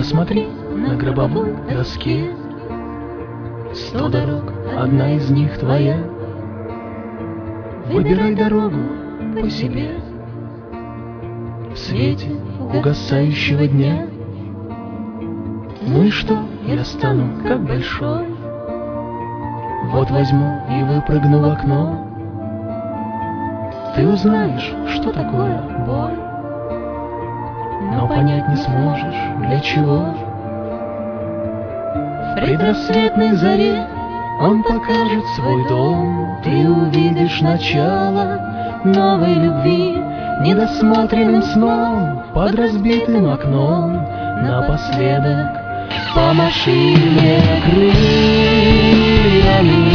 Посмотри на гробовой доске, 100 дорог, одна из них твоя. Выбирай дорогу по себе в свете угасающего дня. Ну и что, я стану как большой, вот возьму и выпрыгну в окно. Ты узнаешь, что такое боль, но понять не сможешь, для чего. В предрассветной заре он покажет свой дом, ты увидишь начало новой любви. Недосмотренным сном под разбитым окном напоследок помаши мне крыльями.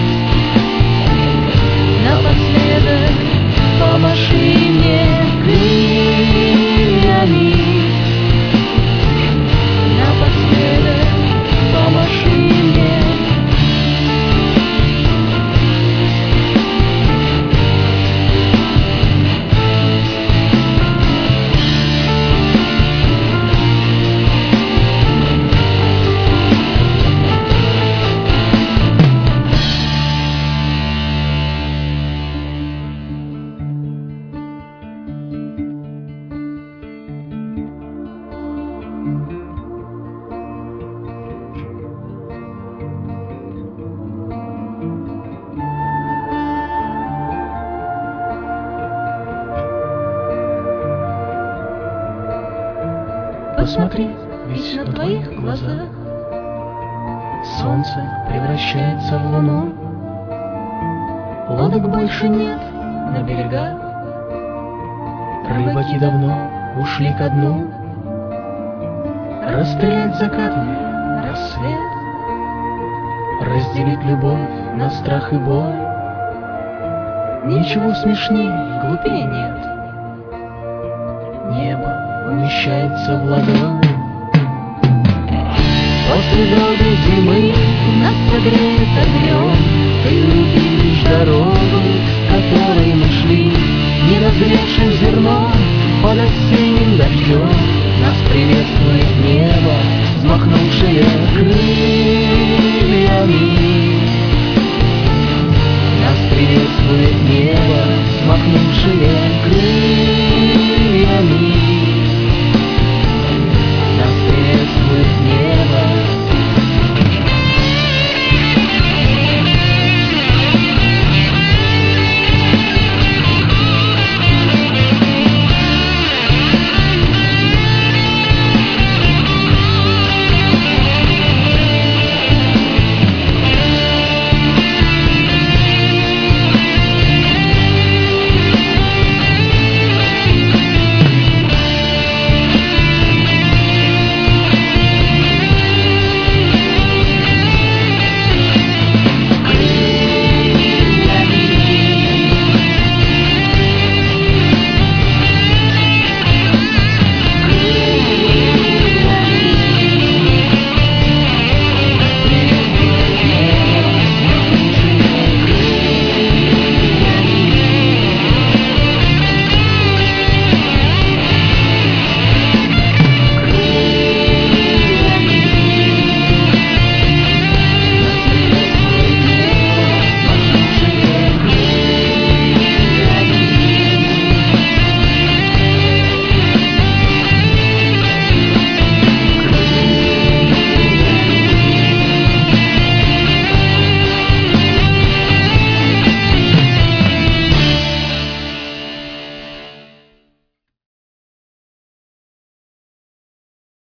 Напоследок помаши мне крыльями. Напоследок помаши мне. Посмотри, ведь на твоих глазах солнце превращается в луну. Лодок больше нет на берегах, рыбаки давно ушли ко дну. Расстрелять закатами рассвет, разделить любовь на страх и боль. Ничего смешнее, глупее нет. Небо умещается в ладонь. После долгой зимы нас согреет огнем, ты